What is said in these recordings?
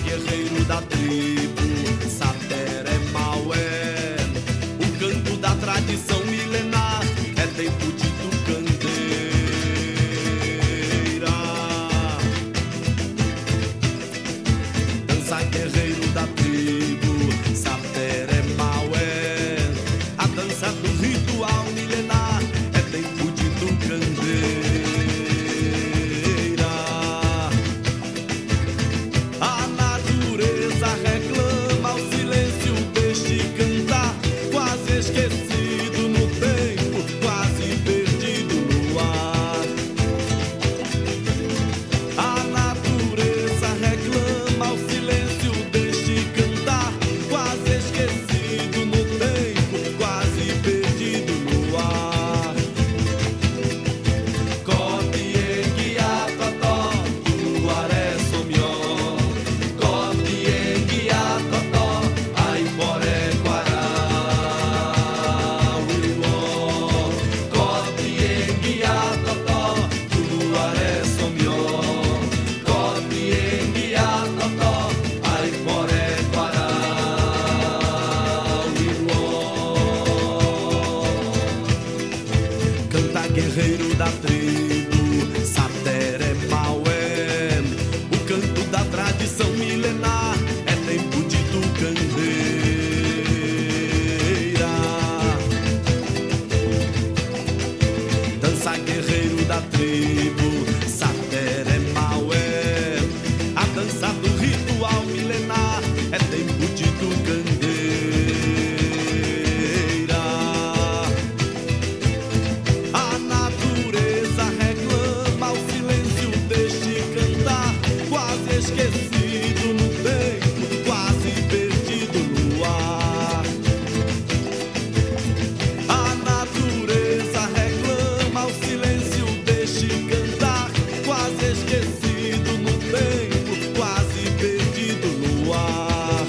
guerreiro da tribo, Satere Maué. O canto da tradição milenar é tempo de tucandeira. Dança guerreiro da tribo, Satere Maué. A dança do ritual milenar é tempo de tucandeira. Reclama o silêncio deste cantar, quase esquecido no tempo, quase perdido no ar. A natureza reclama o silêncio deste cantar, quase esquecido no tempo, quase perdido no ar. Copiengue a totó, tuaré somió. Guerreiro da tribo, Satere Maué. O canto da tradição milenar é tempo de tucandeira. Dança guerreiro da tribo, Satere Maué. A dança do ritual milenar é tempo de tucandeira. Esquecido no tempo, quase perdido no ar. A natureza reclama o silêncio deste cantar, quase esquecido no tempo, quase perdido no ar.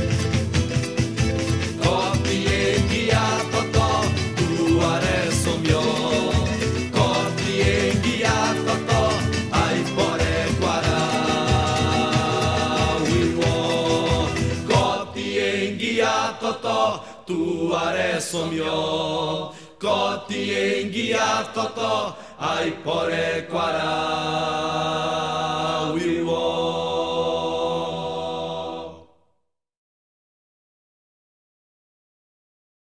Copiengue a totó, tuaré somió. Copiengue a totó, ai poré guará. Totó, tuaré somió. Cotiengue a totó, ai poré quará.